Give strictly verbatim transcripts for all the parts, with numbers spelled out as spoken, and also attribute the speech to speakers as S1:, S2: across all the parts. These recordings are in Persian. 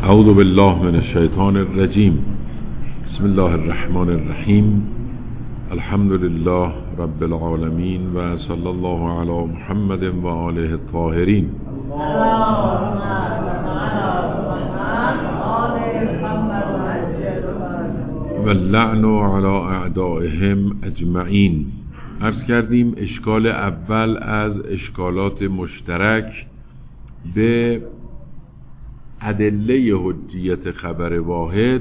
S1: اعوذ بالله من الشیطان الرجیم. بسم الله الرحمن الرحیم. الحمد لله رب العالمین و صلی الله علی محمد و آله الطاهرین. و اللعن علی اعدائهم اجمعین. عرض کردیم اشکال اول از اشکالات مشترک به ادله حجیت خبر واحد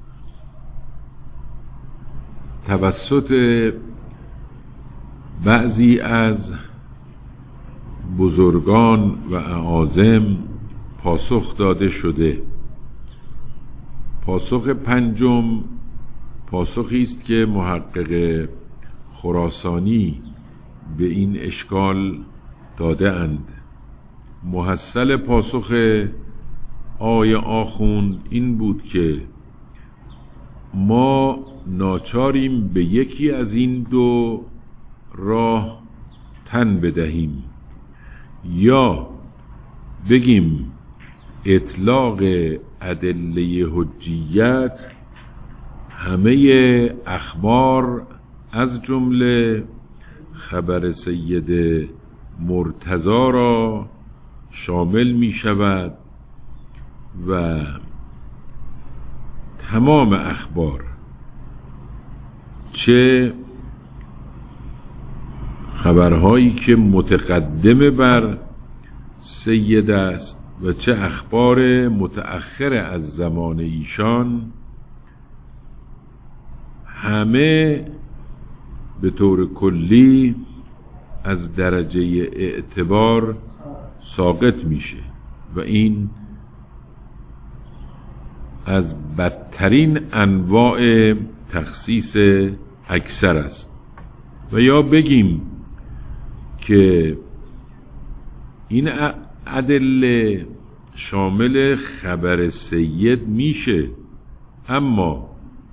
S1: توسط بعضی از بزرگان و اعاظم پاسخ داده شده. پاسخ پنجم پاسخی است که محقق خراسانی به این اشکال داده اند. محصل پاسخ آقای آخوند این بود که ما ناچاریم به یکی از این دو راه تن بدهیم، یا بگیم اطلاق ادله حجیت همه اخبار از جمله خبر سید مرتضی را شامل می شود و تمام اخبار، چه خبرهایی که متقدم بر سید است و چه اخبار متأخر از زمان ایشان، همه به طور کلی از درجه اعتبار ساقط میشه و این از بدترین انواع تخصیص اکثر است. و یا بگیم که این ادله شامل خبر سید میشه، اما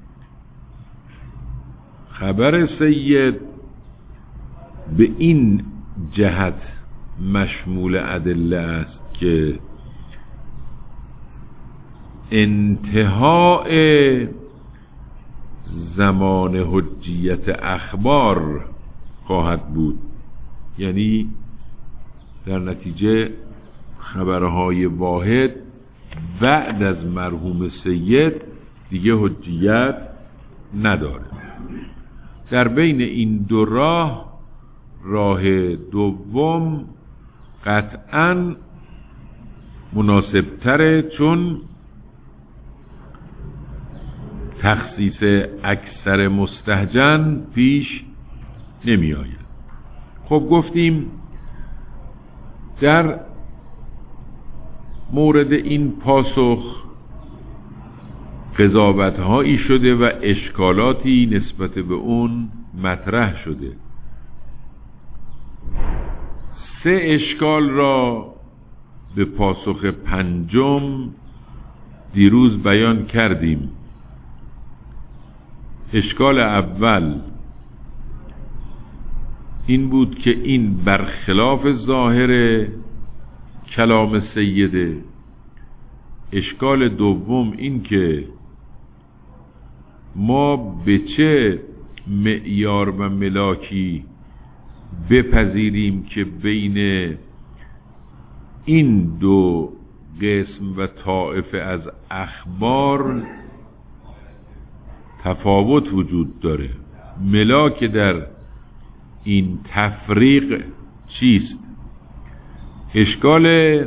S1: خبر سید به این جهت مشمول ادله است که انتهاء زمان حجیت اخبار خواهد بود، یعنی در نتیجه خبرهای واحد بعد از مرحوم سید دیگه حجیت نداره. در بین این دو راه، راه دوم قطعاً مناسب تره، چون تخصیص اکثر مستهجن پیش نمی آید. خب گفتیم در مورد این پاسخ قضاوت هایی شده و اشکالاتی نسبت به اون مطرح شده. سه اشکال را به پاسخ پنجم دیروز بیان کردیم. اشکال اول این بود که این برخلاف ظاهر کلام سیده. اشکال دوم این که ما به چه معیار و ملاکی بپذیریم که بین این دو قسم و طائفه از اخبار تفاوت وجود داره. ملاک در این تفریق چیست؟ اشکال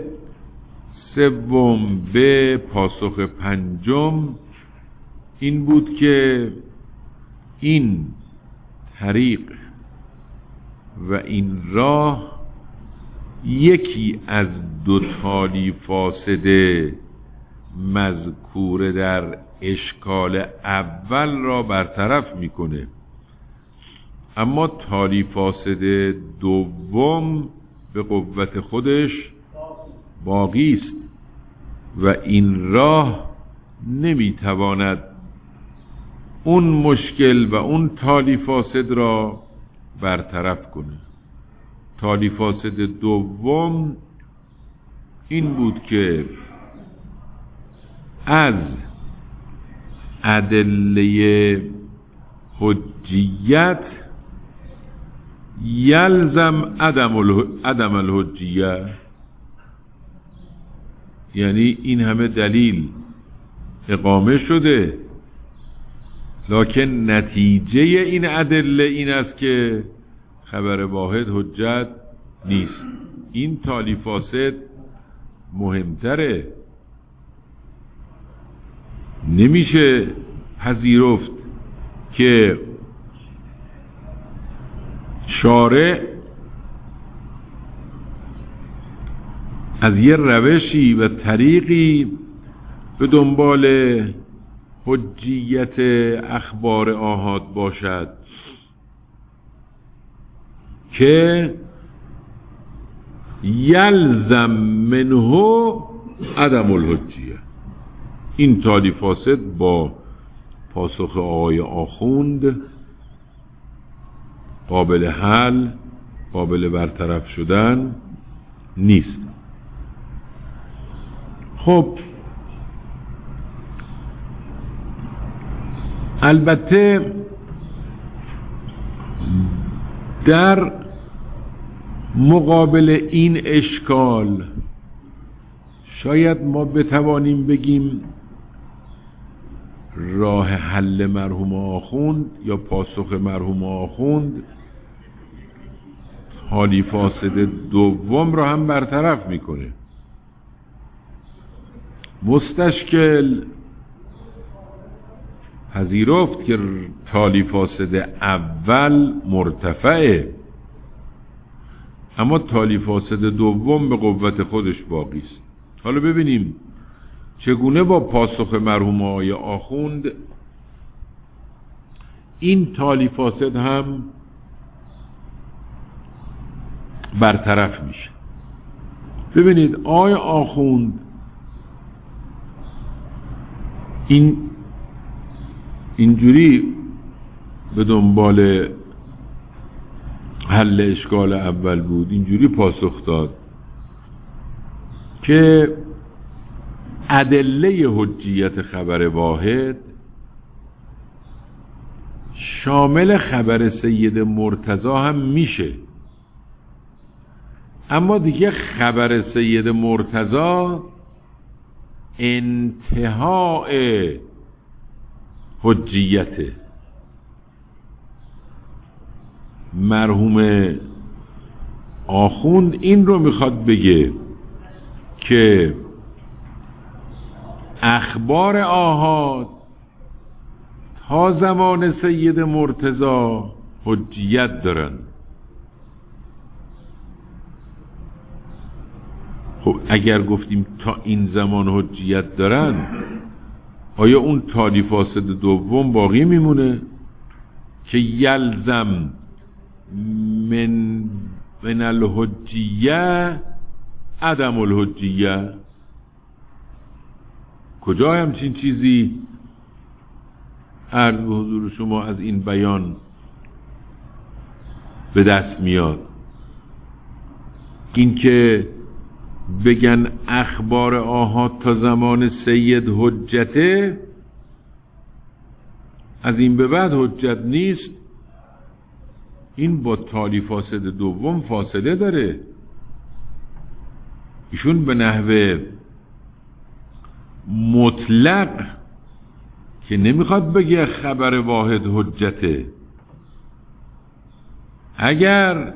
S1: سوم به پاسخ پنجم این بود که این طریق و این راه یکی از دو تالی فاسده مذکور در اشکال اول را برطرف میکنه، اما تالی فاسد دوم به قوت خودش باقی است و این راه نمیتواند اون مشکل و اون تالی فاسد را برطرف کنه. تالی فاسد دوم این بود که از ادله حجیت یلزم عدم اله... عدم الحجیه، یعنی این همه دلیل اقامه شده لکن نتیجه این ادله این است که خبر واحد حجت نیست. این تالی فاسد مهمتره. نمیشه پذیرفت که شارع از یه روشی و طریقی به دنبال حجیت اخبار آحاد باشد که یلزم منه عدم الحجیه. این تالی فاسد با پاسخ آقای آخوند قابل حل، قابل برطرف شدن نیست. خب البته در مقابل این اشکال شاید ما بتوانیم بگیم راه حل مرحوم آخوند یا پاسخ مرحوم آخوند حالی فاسد دوم را هم برطرف میکنه. مستشکل پذیرفت که تالی فاسد اول مرتفعه، اما تالی فاسد دوم به قوت خودش باقی است. حالا ببینیم چگونه با پاسخ مرحوم آقای آخوند این تالی فاسد هم برطرف میشه. ببینید آقای آخوند این اینجوری به دنبال حل اشکال اول بود، اینجوری پاسخ داد که ادله حجیت خبر واحد شامل خبر سید مرتضی هم میشه، اما دیگه خبر سید مرتضی انتهای حجیته. مرحوم آخوند این رو میخواد بگه که اخبار آحاد تا زمان سید مرتضی حجیت دارن. خب اگر گفتیم تا این زمان حجیت دارن، آیا اون تالی فاسد دوم باقی میمونه که یلزم من من الحجیه عدم الحجیه؟ کجا همچین چیزی عرض به حضور شما از این بیان به دست میاد؟ این که بگن اخبار آحاد تا زمان سید حجته، از این به بعد حجت نیست، این با تالی فاسد دوم فاصله داره. ایشون به نحوه مطلق که نمیخواد بگه خبر واحد حجته. اگر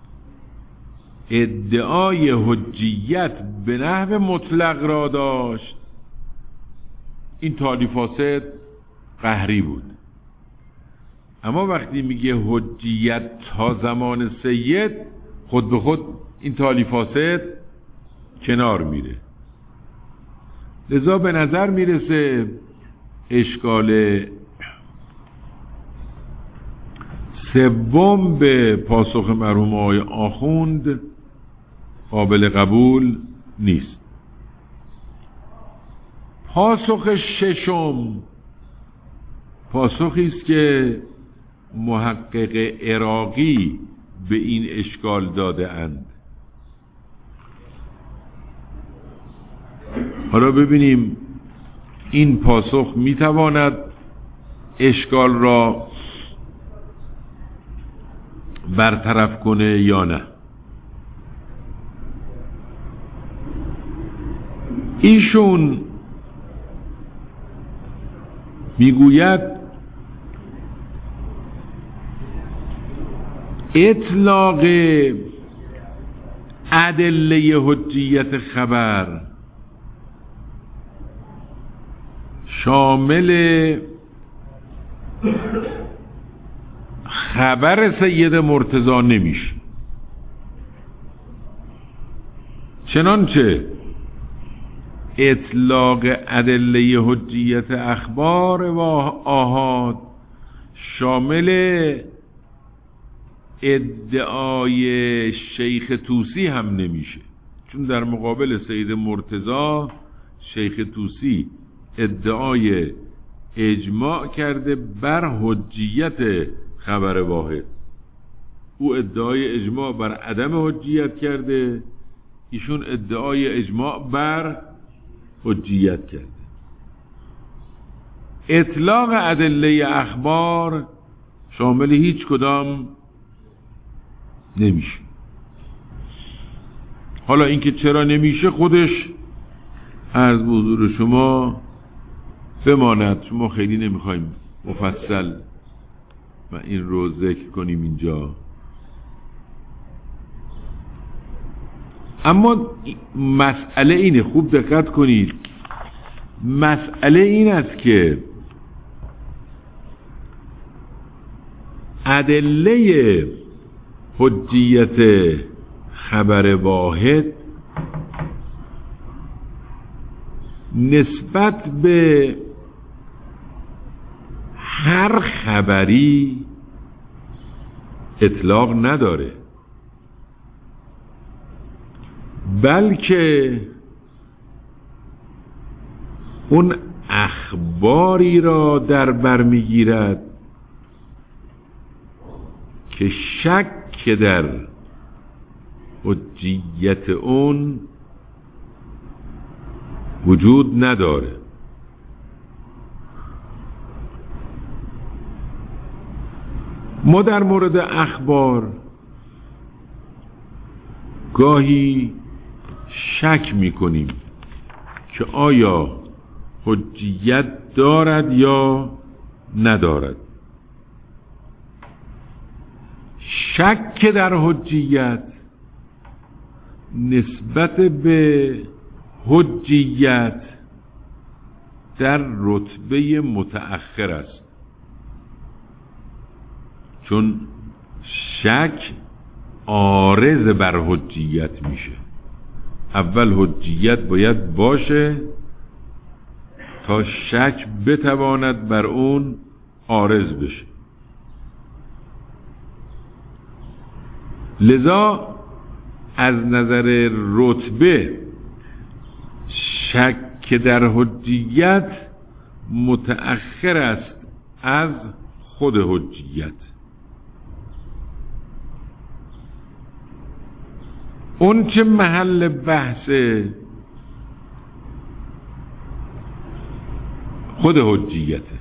S1: ادعای حجیت به نحو مطلق را داشت، این تالی فاسد قهری بود. اما وقتی میگه حجیت تا زمان سید، خود به خود این تالی فاسد کنار میره. لذا به نظر میرسه اشکال سوم به پاسخ مرحوم آقای آخوند قابل قبول نیست. پاسخ ششم پاسخی است که محقق عراقی به این اشکال داده اند. حالا ببینیم این پاسخ میتواند اشکال را برطرف کنه یا نه. ایشون میگوید اطلاق ادله حجیت خبر شامل خبر سید مرتضی نمیشه، چنانچه اطلاق ادله حجیت اخبار و آحاد شامل ادعای شیخ طوسی هم نمیشه، چون در مقابل سید مرتضی شیخ طوسی ادعای اجماع کرده بر حجیت خبر واحد، او ادعای اجماع بر عدم حجیت کرده، ایشون ادعای اجماع بر حجیت کرده. اطلاق ادله اخبار شامل هیچ کدام نمیشه. حالا اینکه چرا نمیشه خودش عرض به حضور شما بماند، شما خیلی نمیخوایم مفصل و این رو ذکر کنیم اینجا. اما مسئله اینه، خوب دقت کنید، مسئله این است که ادله حجیت خبر واحد نسبت به هر خبری اطلاق نداره، بلکه اون اخباری را در بر میگیرد که شک در حجیت اون وجود نداره. ما در مورد اخبار گاهی شک میکنیم که آیا حجیت دارد یا ندارد. شک در حجیت نسبت به حجیت در رتبه متأخر است، چون شک عارض بر حجیت میشه. اول حجیت باید باشه تا شک بتواند بر اون عارض بشه. لذا از نظر رتبه شک در حجیت متأخر است از خود حجیت. اون چه محل بحث خود حجیته.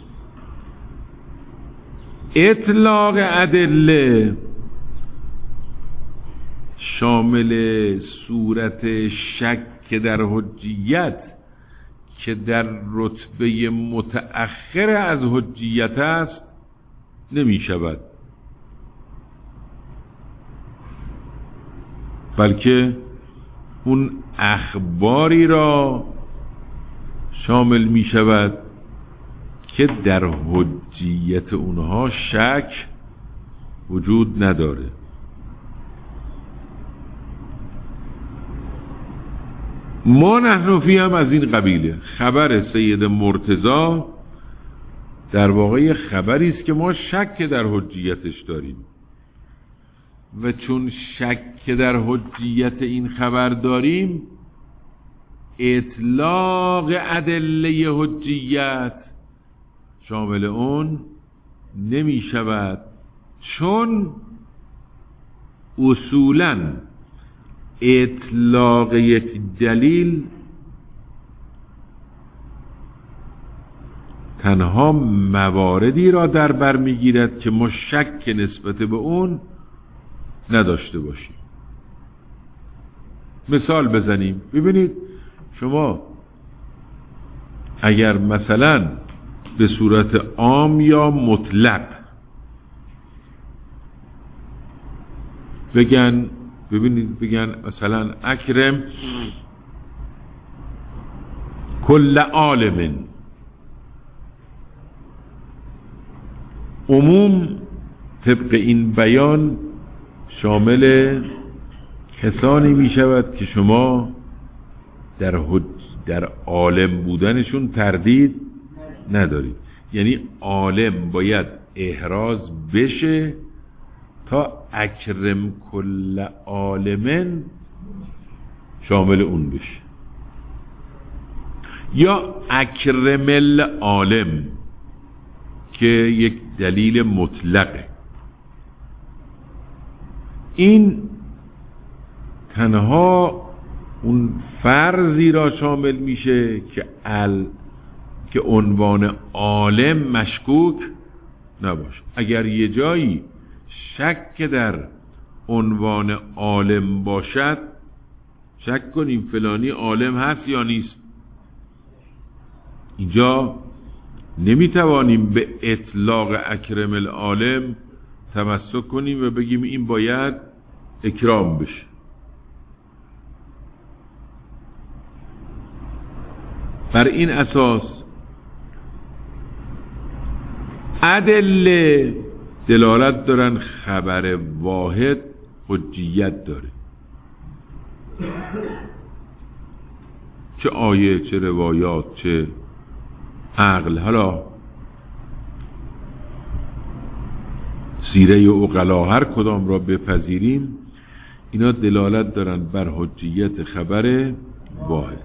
S1: اطلاق ادله شامل صورت شک در حجیت که در رتبه متأخر از حجیت است نمی شود، بلکه اون اخباری را شامل می شود که در حجیت اونها شک وجود نداره. ما نحنفی هم از این قبیله. خبر سید مرتضی در واقع خبری است که ما شک در حجیتش داریم و چون شک در حجیت این خبر داریم، اطلاق ادله حجیت شامل اون نمی شود، چون اصولاً اطلاق یک دلیل تنها مواردی را در بر میگیرد که ما شک نسبت به اون نداشته باشیم. مثال بزنیم. ببینید شما اگر مثلا به صورت عام یا مطلق بگن، ببینید بگن مثلا اکرم کل عالم، عموم طبق این بیان شامل کسانی می شود که شما در حج در عالم بودنشون تردید ندارید. یعنی عالم باید احراز بشه تا اکرم کل عالمن شامل اون بشه، یا اکرم العالم که یک دلیل مطلقه. این تنها اون فرضی را شامل میشه که ال که عنوان عالم مشکوک نباشه. اگر یه جایی شک در عنوان عالم باشد، شک کنیم فلانی عالم هست یا نیست، اینجا نمیتوانیم به اطلاق اکرم العالم تمسک کنیم و بگیم این باید اکرام بشه. بر این اساس ادله دلالت دارن خبر واحد حجیت داره، چه آیه چه روایات چه عقل. حالا سیره عقلا هر کدام را بپذیریم، اینا دلالت دارن بر حجیت خبر واحد.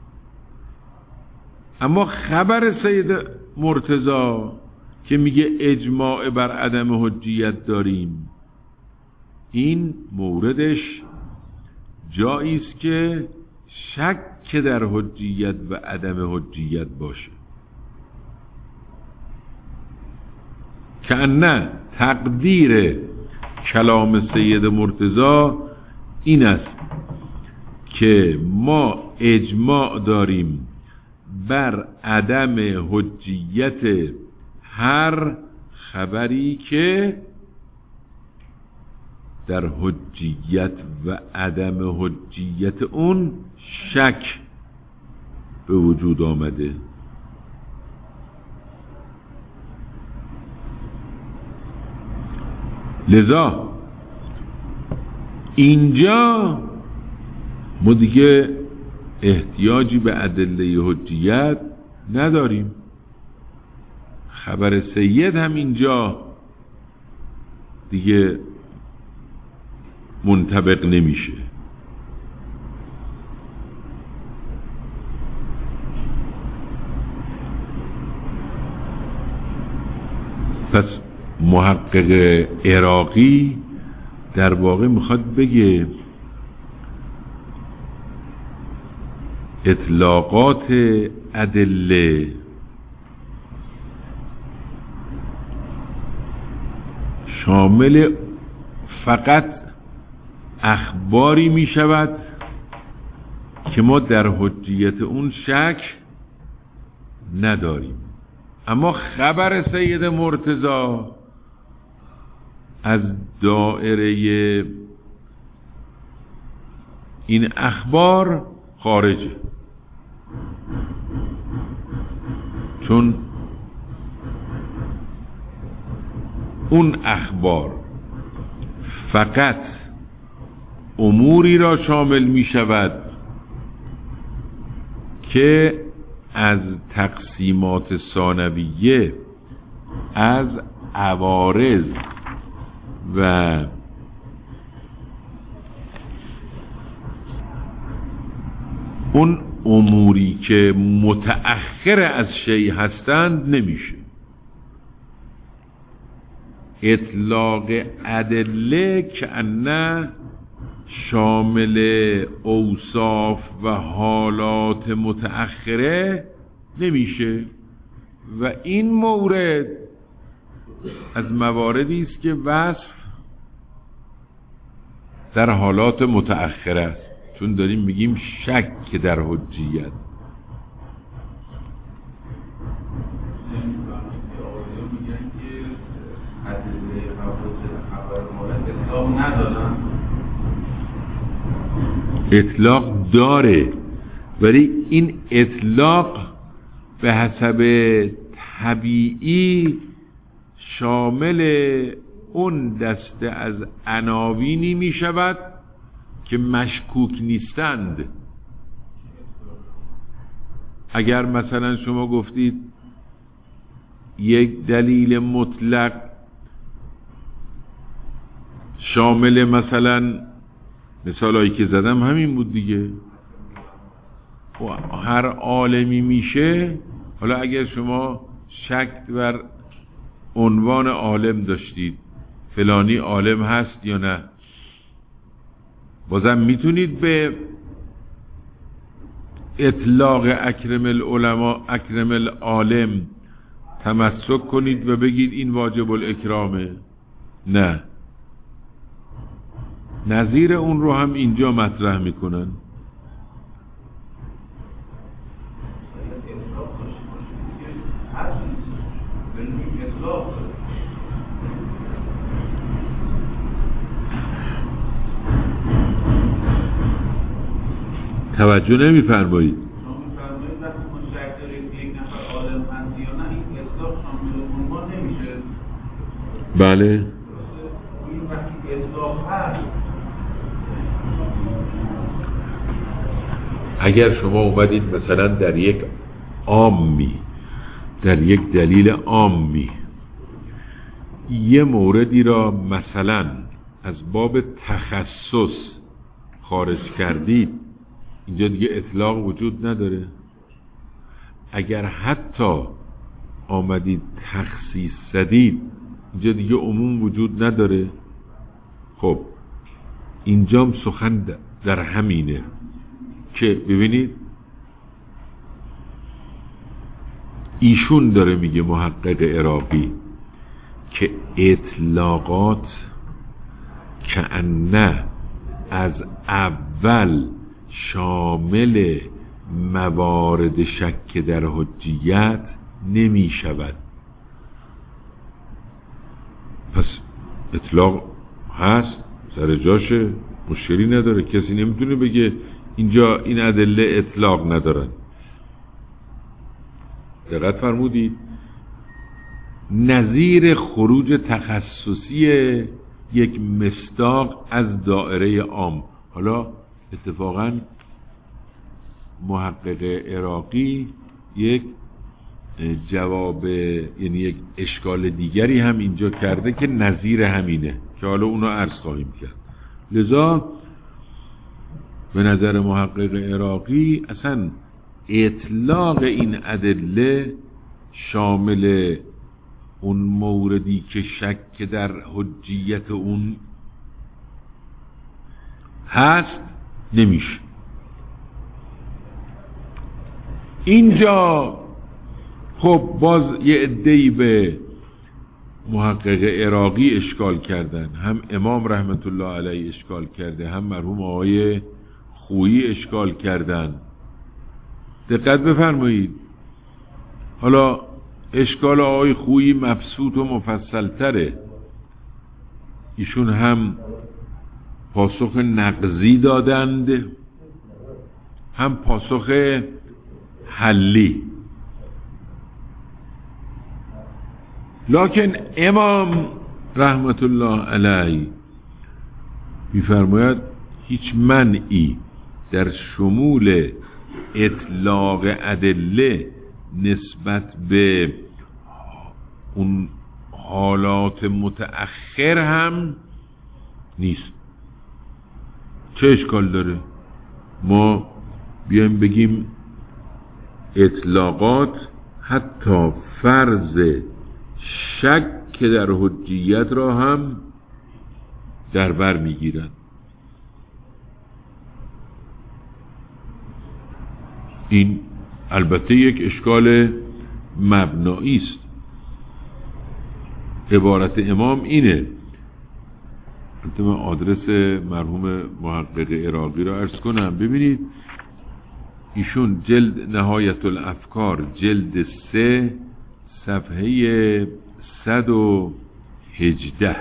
S1: اما خبر سید مرتضی که میگه اجماع بر عدم حجیت داریم، این موردش جایی است که شک در حجیت و عدم حجیت باشه. که نه تقدیر کلام سید مرتضی این است که ما اجماع داریم بر عدم حجیت هر خبری که در حجیت و عدم حجیت اون شک به وجود آمده. لذا اینجا ما دیگه احتیاجی به ادله حجیت نداریم. خبر سید هم اینجا دیگه منطبق نمیشه. پس محقق عراقی در واقع میخواد بگه اطلاقات ادله شامل فقط اخباری می شود که ما در حجیت اون شک نداریم. اما خبر سید مرتضی از دائره این اخبار خارجه، چون اون اخبار فقط اموری را شامل می شود که از تقسیمات ثانویه، از عوارض و اون اموری که متأخر از شیء هستند نمیشه. اطلاق ادله که نه شامل اوصاف و حالات متأخره نمیشه. و این مورد از مواردی است که وصف در حالات متأخره است، چون داریم میگیم شک در حجیت. اطلاق داره، ولی این اطلاق به حسب طبیعی شامل اون دسته از عناوینی می شود که مشکوک نیستند. اگر مثلا شما گفتید یک دلیل مطلق شامل مثلا مثالایی که زدم همین بود دیگه، و هر عالمی میشه. حالا اگر شما شک بر عنوان عالم داشتید، فلانی عالم هست یا نه، بازم میتونید به اطلاق اکرم العلماء اکرم العالم تمسک کنید و بگید این واجب الاکرامه. نه، نظیر اون رو هم اینجا مطرح میکنن. توجه نمی فرمایید. بله، اگر شما اومدید مثلا در یک عامی، در یک دلیل عامی یه موردی را مثلا از باب تخصص خارج کردید، اینجا دیگه اطلاق وجود نداره. اگر حتی آمدید تخصیص زدید، اینجا دیگه عموم وجود نداره. خب اینجام سخن در همینه که ببینید ایشون داره میگه، محقق عراقی، که اطلاقات کأنه از اول شامل موارد شک در حجیت نمی شود. پس اطلاق هست، سر جاشه، مشکلی نداره. کسی نمیتونه بگه اینجا این ادله اطلاق ندارن. دقت فرمودید؟ نظیر خروج تخصصی یک مصداق از دائره عام. حالا اتفاقا محقق عراقی یک جواب، یعنی یک اشکال دیگری هم اینجا کرده که نظیر همینه که حالا اونو عرض خواهیم کرد. لذا به نظر محقق عراقی اصلا اطلاق این ادله شامل اون موردی که شک در حجیت اون هست نمیشه. اینجا خب باز یه عده‌ای به محقق عراقی اشکال کردن، هم امام رحمت الله علیه اشکال کرده، هم مرحوم آقای خویی اشکال کردن. دقت بفرمایید. حالا اشکال آقای خویی مبسوط و مفصل تره. ایشون هم پاسخ نقضی دادند، هم پاسخ حلی. لکن امام رحمت الله علیه می‌فرماید هیچ منعی در شمول اطلاق ادله نسبت به اون حالات متأخر هم نیست. چه اشکال داره ما بیایم بگیم اطلاقات حتی فرض شک در حجیت را هم در بر میگیرند؟ این البته یک اشکال مبنایی است. عبارت امام اینه. من آدرس مرحوم محقق عراقی را عرض کنم. ببینید ایشون جلد نهایت الافکار جلد سه صفحه صد و هجده.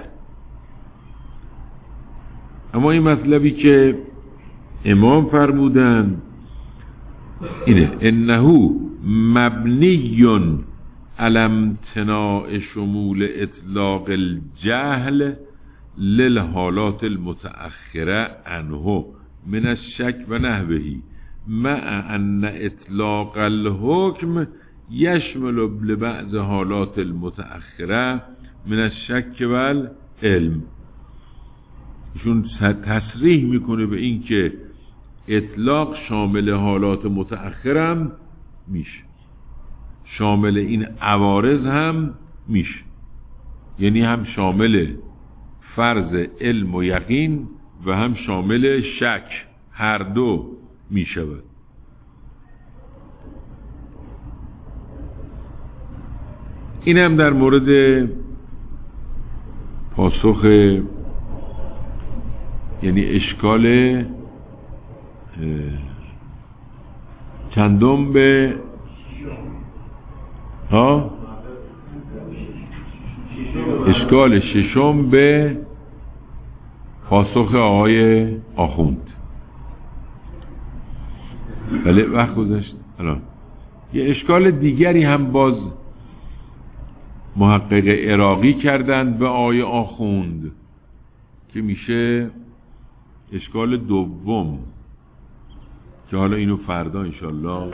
S1: اما این مطلبی که امام فرمودن اینه: انه مبنی علی امتناع شمول اطلاق الجهل للحالات المتأخره عنه من الشک و نحوه مع ان اطلاق الحکم یشمل لبعض حالات المتأخره من الشک و العلم. ایشون تصریح میکنه به این که اطلاق شامل حالات متأخرم میشه، شامل این عوارض هم میشه، یعنی هم شامل فرض علم و یقین و هم شامل شک، هر دو میشود. این هم در مورد پاسخ، یعنی اشکال چندم به ها اشکال ششم به پاسخ آقای آخوند. بله وقت گذشت. الان یه اشکال دیگری هم باز محقق عراقی کردند به آقای آخوند که میشه اشکال دوم که حالا اینو فردا انشالله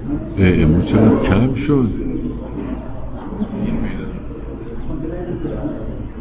S1: امروز چقدر کم شد.